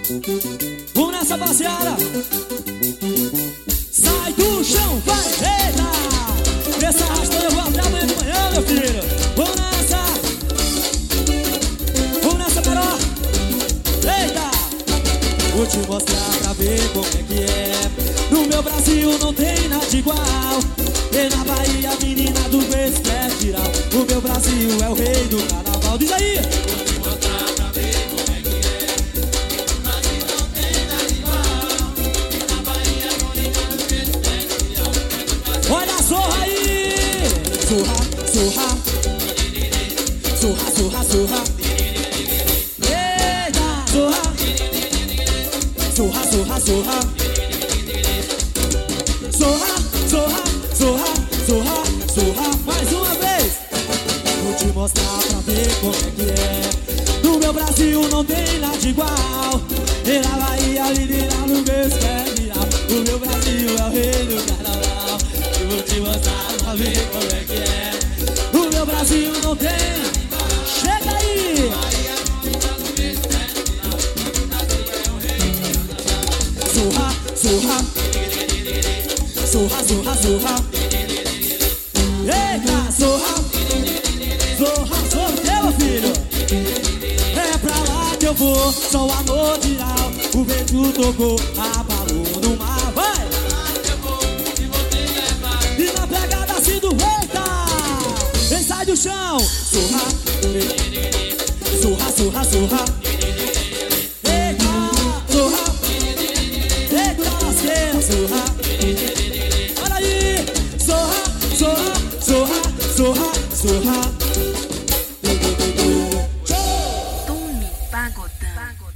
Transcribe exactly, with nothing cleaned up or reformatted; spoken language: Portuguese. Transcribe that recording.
Vamos nessa, parceira. Sai do chão, vai, eita. Essa arrastando eu vou até amanhã de manhã, meu filho. Vamos nessa. Vamos nessa, Peró. Eita. Vou te mostrar pra ver como é que é. No meu Brasil não tem nada igual. E na Bahia, a menina do berço quer tirar. O meu Brasil é o rei do carnaval. Diz aí. Vou te mostrar pra ver como é que é. No Brasil não tem nada igual. E na Bahia, a menina do berço quer tirar. O meu Brasil. Olha a zorra aí. Zorra, zorra. Zorra, zorra, zorra. Eita, zorra. Zorra, zorra, zorra. Zorra, zorra, zorra, zorra, zorra. Mais uma vez. Vou te mostrar pra ver como é que é. No meu Brasil não tem nada igual. E na Bahia, a menina no berço quer virar. O meu Brasil é o rei do carnaval. E vou te mostrar pra ver como é que é. No meu Brasil não tem. Chega aí. Zorra, zorra. Zorra, zorra, zorra. Eita, zorra. Zorra, zorra, meu filho. É pra lá que eu vou, só o amor viral. O vento tocou, abalou no mar. Vai! E na pegada assim do eita. Vem, sai do chão. Zorra. Zorra, zorra, zorra. Eita, zorra. Eita, lasqueira, zorra. Olha aí, zorra, zorra, zorra, zorra, zorra. Tony Pagodão.